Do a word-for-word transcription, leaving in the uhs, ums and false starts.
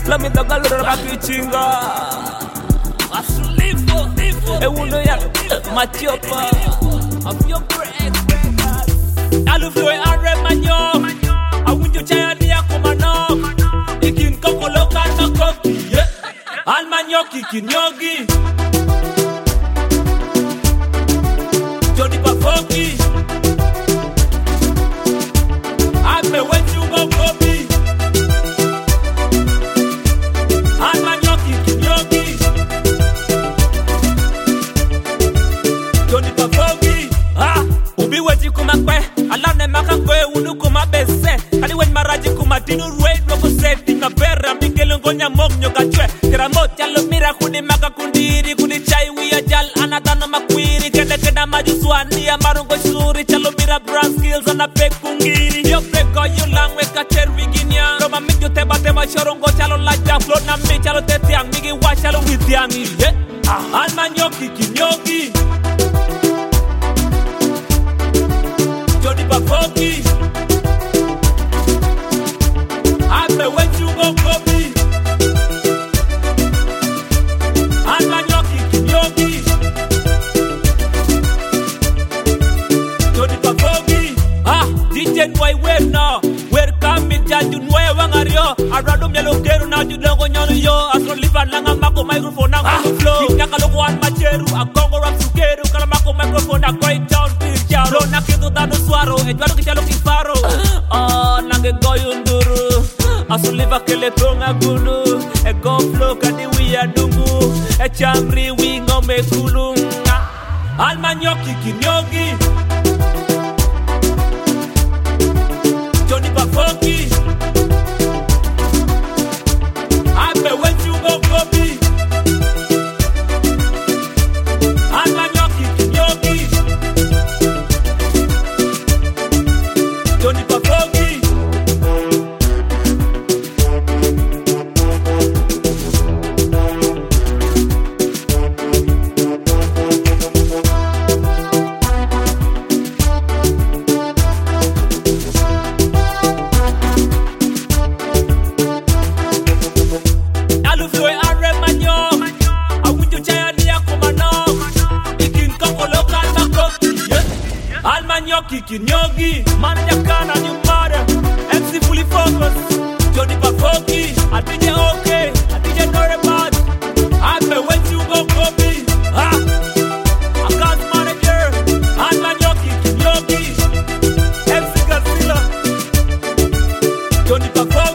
Let me the galera bakichinga. Asulifo, e uno ya machopa. Of your break. Alufo e arre manyo. Awunjo chaya dia komano. Ikin koko loka na koki. Al manyo kikinyogi. Jody Pafoki. I'm a wet you go copy. I'm a nyoki kinyoki. Jody Pafoki. Ah, ubi wet you kuma kwe. Alane maka kwe unu kuma bese. Kali wen maraji kuma tinu rwe. Roko seti nga pera mingelo ngonya mok nyoka chwe. Tira mocha lo mira kuni maka kundiri. Kuni chai wia jal anatano makwiri. Kede keda majuswani ya marungo shuri. Chalo mira brand skills ana pekungiri. Yo peko you langwe kacher wiginya. Roma miki uteba tema shorongo chalo laja. Float na mi chalo tetiang. Migi wa chalo withiangi. Yeah. Alma nyoki kinyoki. Jody Pafoki. Ame when you go copy. Alma nyoki kinyoki. Jody Pafoki. Ah, D J Nwai wave now. Where come me janju Nwai wangario. Arado mielo keru na judongo nyonu yo. Astro liva nanga mako microphone na ah, flow. Kinyaka loko an macheru. Akongo rap sukeru. Kala mako microphone na koi town big jaro. Lo na kitu dano swaro. Ejwalo kichalo kifaro. Oh, nange goyo nduru. Astro liva kele tonga gunu. E go flow kadi wia dungu. E chamri wingo mekulu. Alma nyoki kinyogi. Jody Pafoki. I'm a when you go copy. I'm a nyoki kinyoki. Jody Pafoki. Nyoki kinyogi, manager kana nyumare. M C fully focused. Jody Pafoki, I D J okay, I D J not about. I'm a when you go copy. Ah, account manager. I'm a nyoki kinyogi. M C Godzilla. Jody Pafoki.